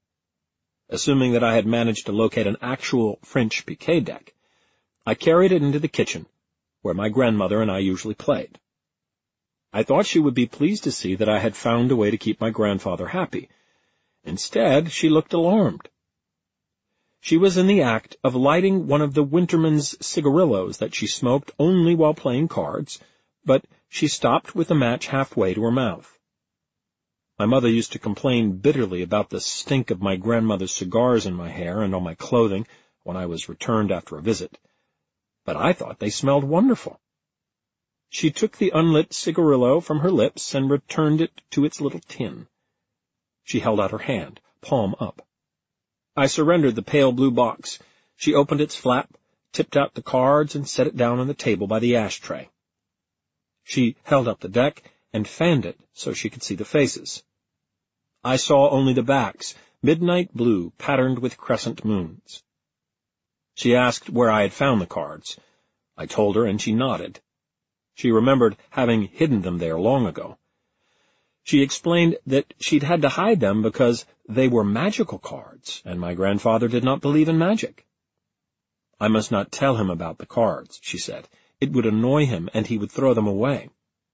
Assuming that I had managed to locate an actual French piquet deck, I carried it into the kitchen, where my grandmother and I usually played. I thought she would be pleased to see that I had found a way to keep my grandfather happy. Instead, she looked alarmed. She was in the act of lighting one of the Winterman's cigarillos that she smoked only while playing cards, but she stopped with the match halfway to her mouth. My mother used to complain bitterly about the stink of my grandmother's cigars in my hair and on my clothing when I was returned after a visit, but I thought they smelled wonderful. She took the unlit cigarillo from her lips and returned it to its little tin. She held out her hand, palm up. I surrendered the pale blue box. She opened its flap, tipped out the cards, and set it down on the table by the ashtray. She held up the deck and fanned it so she could see the faces. I saw only the backs, midnight blue, patterned with crescent moons. She asked where I had found the cards. I told her, and she nodded. She remembered having hidden them there long ago. She explained that she'd had to hide them because they were magical cards, and my grandfather did not believe in magic. I must not tell him about the cards, she said. It would annoy him, and he would throw them away.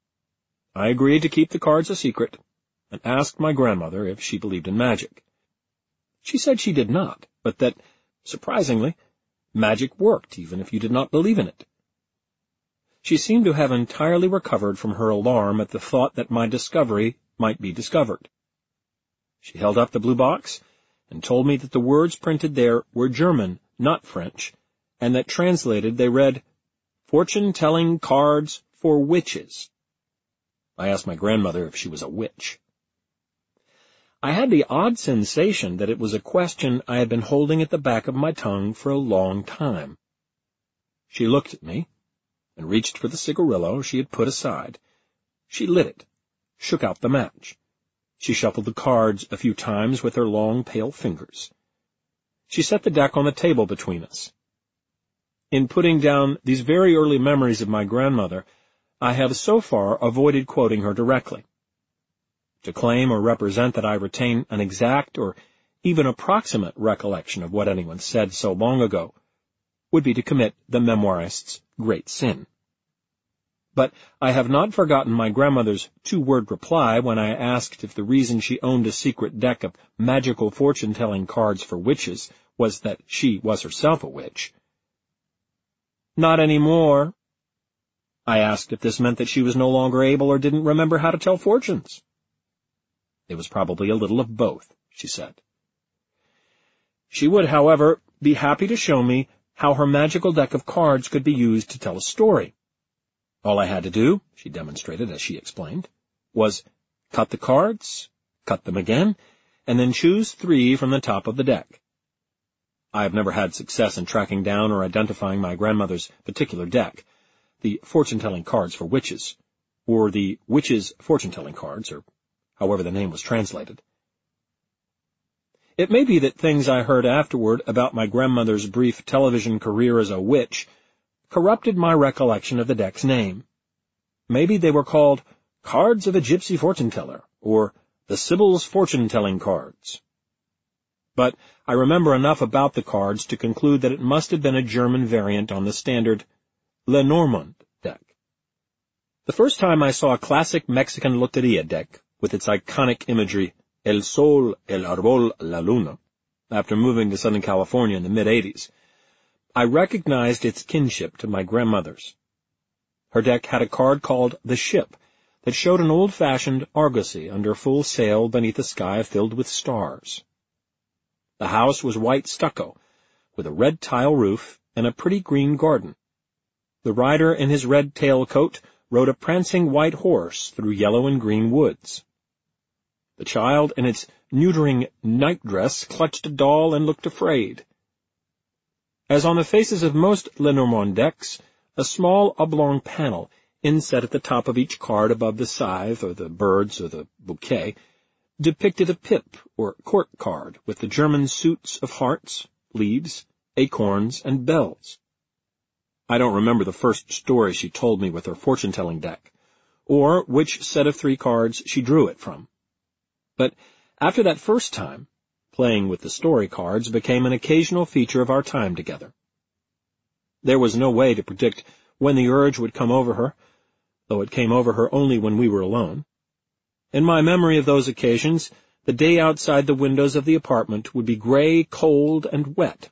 I agreed to keep the cards a secret, and asked my grandmother if she believed in magic. She said she did not, but that, surprisingly, magic worked even if you did not believe in it. She seemed to have entirely recovered from her alarm at the thought that my discovery might be discovered. She held up the blue box and told me that the words printed there were German, not French, and that translated they read, "Fortune-telling cards for witches." I asked my grandmother if she was a witch. I had the odd sensation that it was a question I had been holding at the back of my tongue for a long time. She looked at me and reached for the cigarillo she had put aside. She lit it, shook out the match. She shuffled the cards a few times with her long, pale fingers. She set the deck on the table between us. In putting down these very early memories of my grandmother, I have so far avoided quoting her directly. To claim or represent that I retain an exact or even approximate recollection of what anyone said so long ago would be to commit the memoirist's great sin. But I have not forgotten my grandmother's two-word reply when I asked if the reason she owned a secret deck of magical fortune-telling cards for witches was that she was herself a witch. "Not any more." I asked if this meant that she was no longer able or didn't remember how to tell fortunes. "It was probably a little of both," she said. She would, however, be happy to show me how her magical deck of cards could be used to tell a story. All I had to do, she demonstrated as she explained, was cut the cards, cut them again, and then choose three from the top of the deck. I have never had success in tracking down or identifying my grandmother's particular deck, the fortune-telling cards for witches, or the witches' fortune-telling cards, or however the name was translated. It may be that things I heard afterward about my grandmother's brief television career as a witch corrupted my recollection of the deck's name. Maybe they were called Cards of a Gypsy Fortune-Teller, or the Sibyl's Fortune-Telling Cards. But I remember enough about the cards to conclude that it must have been a German variant on the standard Lenormand deck. The first time I saw a classic Mexican loteria deck with its iconic imagery, El Sol, El Arbol, La Luna, after moving to Southern California in the mid-eighties, I recognized its kinship to my grandmother's. Her deck had a card called The Ship that showed an old-fashioned argosy under full sail beneath a sky filled with stars. The house was white stucco, with a red tile roof and a pretty green garden. The rider in his red tailcoat rode a prancing white horse through yellow and green woods. The child in its neutering nightdress clutched a doll and looked afraid. As on the faces of most Lenormand decks, a small oblong panel, inset at the top of each card above the scythe or the birds or the bouquet, depicted a pip or court card with the German suits of hearts, leaves, acorns, and bells. I don't remember the first story she told me with her fortune-telling deck, or which set of three cards she drew it from. But after that first time, playing with the story cards became an occasional feature of our time together. There was no way to predict when the urge would come over her, though it came over her only when we were alone. In my memory of those occasions, the day outside the windows of the apartment would be gray, cold, and wet.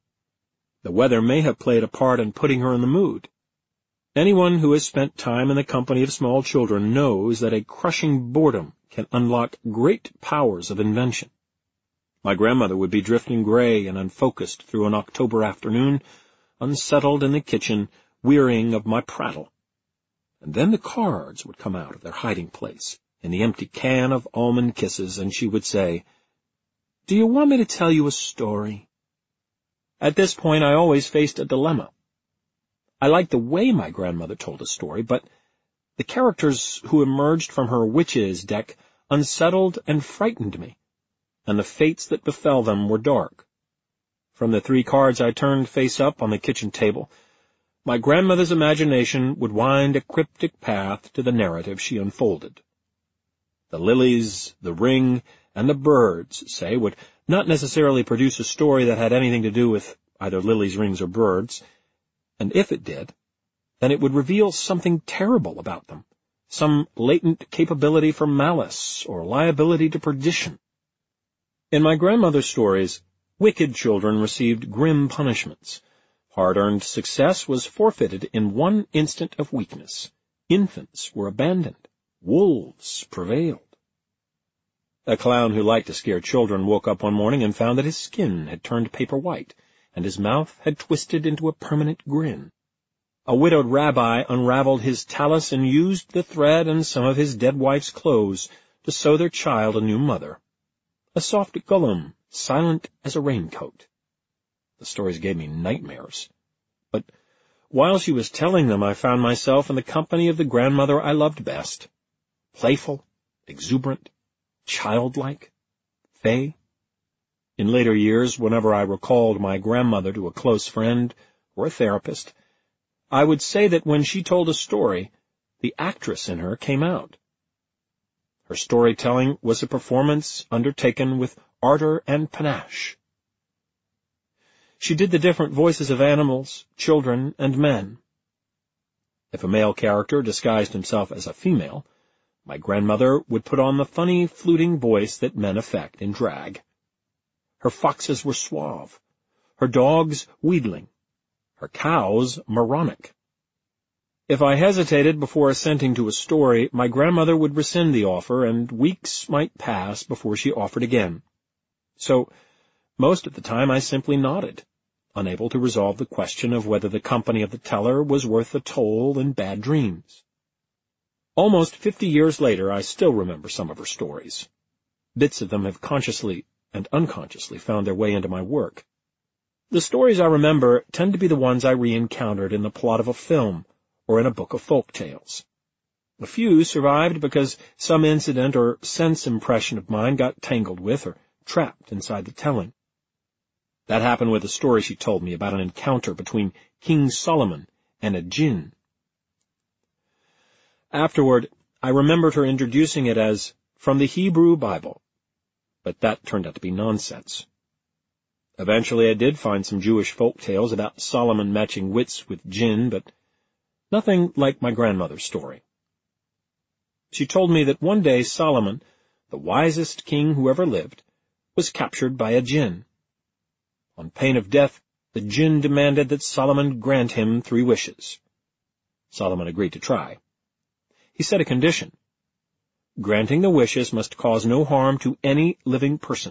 The weather may have played a part in putting her in the mood. Anyone who has spent time in the company of small children knows that a crushing boredom can unlock great powers of invention. My grandmother would be drifting gray and unfocused through an October afternoon, unsettled in the kitchen, wearying of my prattle. And then the cards would come out of their hiding place in the empty can of almond kisses, and she would say, "Do you want me to tell you a story?" At this point, I always faced a dilemma. I liked the way my grandmother told a story, but the characters who emerged from her witches deck unsettled and frightened me, and the fates that befell them were dark. From the three cards I turned face up on the kitchen table, my grandmother's imagination would wind a cryptic path to the narrative she unfolded. The lilies, the ring, and the birds, say, would not necessarily produce a story that had anything to do with either lilies, rings, or birds, and if it did, then it would reveal something terrible about them, some latent capability for malice or liability to perdition. In my grandmother's stories, wicked children received grim punishments. Hard-earned success was forfeited in one instant of weakness. Infants were abandoned. Wolves prevailed. A clown who liked to scare children woke up one morning and found that his skin had turned paper white, and his mouth had twisted into a permanent grin. A widowed rabbi unraveled his talus and used the thread and some of his dead wife's clothes to sew their child a new mother. A soft golem, silent as a raincoat. The stories gave me nightmares. But while she was telling them, I found myself in the company of the grandmother I loved best. Playful, exuberant, childlike, fey. In later years, whenever I recalled my grandmother to a close friend or a therapist, I would say that when she told a story, the actress in her came out. Her storytelling was a performance undertaken with ardor and panache. She did the different voices of animals, children, and men. If a male character disguised himself as a female, my grandmother would put on the funny, fluting voice that men affect in drag. Her foxes were suave, her dogs wheedling, her cows moronic. If I hesitated before assenting to a story, my grandmother would rescind the offer, and weeks might pass before she offered again. So, most of the time I simply nodded, unable to resolve the question of whether the company of the teller was worth the toll in bad dreams. Almost fifty years later, I still remember some of her stories. Bits of them have consciously and unconsciously found their way into my work. The stories I remember tend to be the ones I re-encountered in the plot of a film or in a book of folk tales. A few survived because some incident or sense impression of mine got tangled with or trapped inside the telling. That happened with a story she told me about an encounter between King Solomon and a jinn. Afterward, I remembered her introducing it as from the Hebrew Bible, but that turned out to be nonsense. Eventually I did find some Jewish folk tales about Solomon matching wits with jinn, but nothing like my grandmother's story. She told me that one day Solomon, the wisest king who ever lived, was captured by a jinn. On pain of death, the jinn demanded that Solomon grant him three wishes. Solomon agreed to try. He set a condition. Granting the wishes must cause no harm to any living person.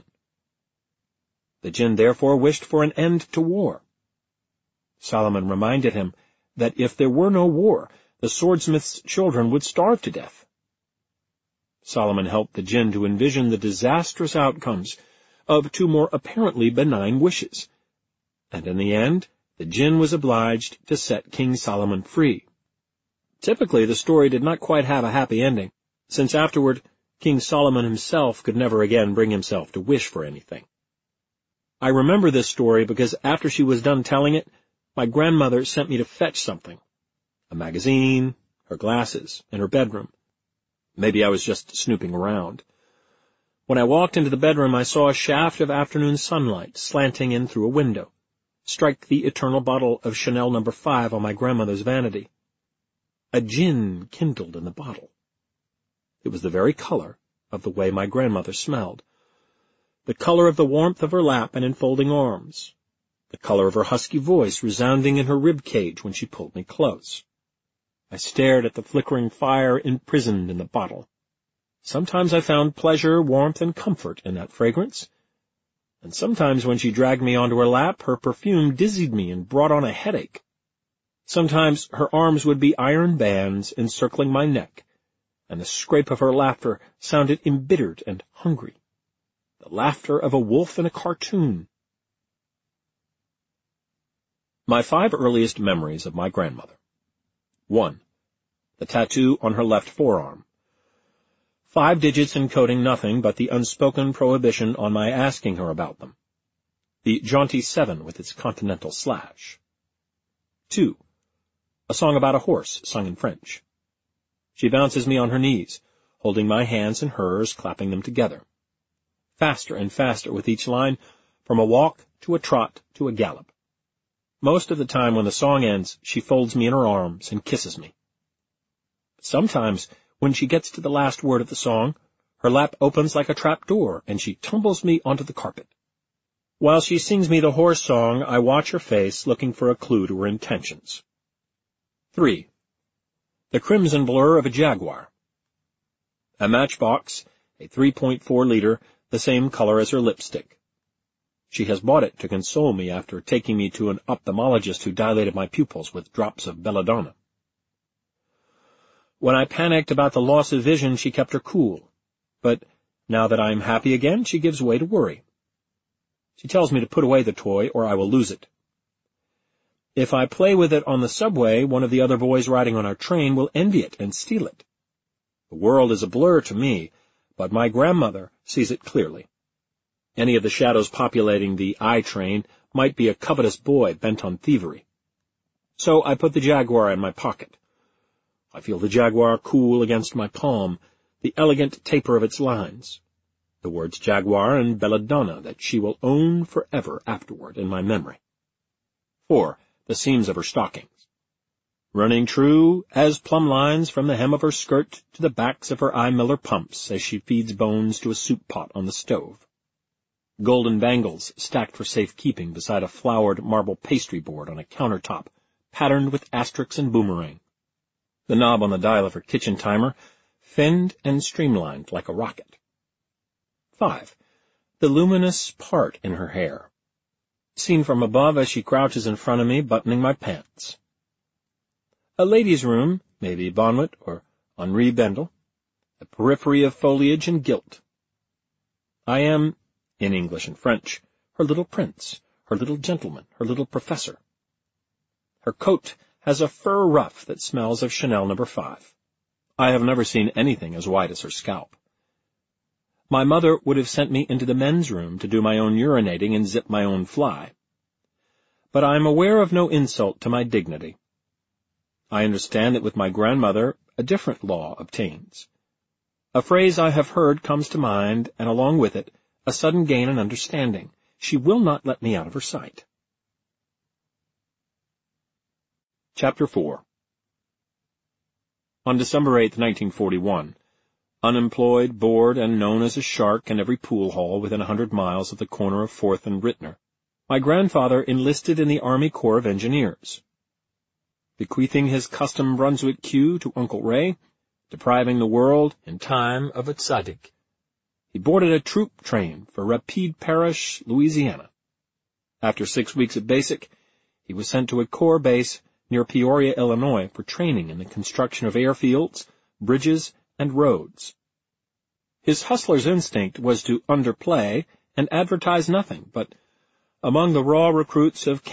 The jinn therefore wished for an end to war. Solomon reminded him that if there were no war, the swordsmith's children would starve to death. Solomon helped the jinn to envision the disastrous outcomes of two more apparently benign wishes, and in the end, the jinn was obliged to set King Solomon free. Typically, the story did not quite have a happy ending, since afterward, King Solomon himself could never again bring himself to wish for anything. I remember this story because after she was done telling it, my grandmother sent me to fetch something. A magazine, her glasses, and her bedroom. Maybe I was just snooping around. When I walked into the bedroom, I saw a shaft of afternoon sunlight slanting in through a window, strike the eternal bottle of Chanel number five on my grandmother's vanity. A gin kindled in the bottle. It was the very color of the way my grandmother smelled. The color of the warmth of her lap and enfolding arms. The color of her husky voice resounding in her rib cage when she pulled me close. I stared at the flickering fire imprisoned in the bottle. Sometimes I found pleasure, warmth, and comfort in that fragrance. And sometimes when she dragged me onto her lap, her perfume dizzied me and brought on a headache. Sometimes her arms would be iron bands encircling my neck, and the scrape of her laughter sounded embittered and hungry. The laughter of a wolf in a cartoon. My five earliest memories of my grandmother. One. The tattoo on her left forearm. Five digits encoding nothing but the unspoken prohibition on my asking her about them. The jaunty seven with its continental slash. Two. A song about a horse sung in French. She bounces me on her knees, holding my hands in hers, clapping them together. Faster and faster with each line, from a walk to a trot to a gallop. Most of the time when the song ends, she folds me in her arms and kisses me. Sometimes, when she gets to the last word of the song, her lap opens like a trap door, and she tumbles me onto the carpet. While she sings me the horse song, I watch her face, looking for a clue to her intentions. Three. The crimson blur of a Jaguar. A matchbox, a three point four liter, the same color as her lipstick. She has bought it to console me after taking me to an ophthalmologist who dilated my pupils with drops of belladonna. When I panicked about the loss of vision, she kept her cool. But now that I am happy again, she gives way to worry. She tells me to put away the toy or I will lose it. If I play with it on the subway, one of the other boys riding on our train will envy it and steal it. The world is a blur to me, but my grandmother sees it clearly. Any of the shadows populating the I train might be a covetous boy bent on thievery. So I put the Jaguar in my pocket. I feel the Jaguar cool against my palm, the elegant taper of its lines, the words Jaguar and belladonna that she will own forever afterward in my memory. Four. The seams of her stockings. Running true as plumb lines from the hem of her skirt to the backs of her eye Miller pumps as she feeds bones to a soup pot on the stove. Golden bangles stacked for safekeeping beside a flowered marble pastry board on a countertop patterned with asterisks and boomerang. The knob on the dial of her kitchen timer finned and streamlined like a rocket. Five. The luminous part in her hair. Seen from above as she crouches in front of me, buttoning my pants. A lady's room, maybe Bonwit or Henri Bendel, a periphery of foliage and gilt. I am, in English and French, her little prince, her little gentleman, her little professor. Her coat has a fur ruff that smells of Chanel number five. I have never seen anything as white as her scalp. My mother would have sent me into the men's room to do my own urinating and zip my own fly. But I am aware of no insult to my dignity. I understand that with my grandmother a different law obtains. A phrase I have heard comes to mind, and along with it, a sudden gain in understanding. She will not let me out of her sight. Chapter four. On December eighth, nineteen forty-one, unemployed, bored, and known as a shark in every pool hall within a hundred miles of the corner of Fourth and Rittner, my grandfather enlisted in the Army Corps of Engineers. Bequeathing his custom Brunswick Q to Uncle Ray, depriving the world in time of a tzaddik, he boarded a troop train for Rapide Parish, Louisiana. After six weeks at basic, he was sent to a Corps base near Peoria, Illinois, for training in the construction of airfields, bridges, and roads. His hustler's instinct was to underplay and advertise nothing, but among the raw recruits of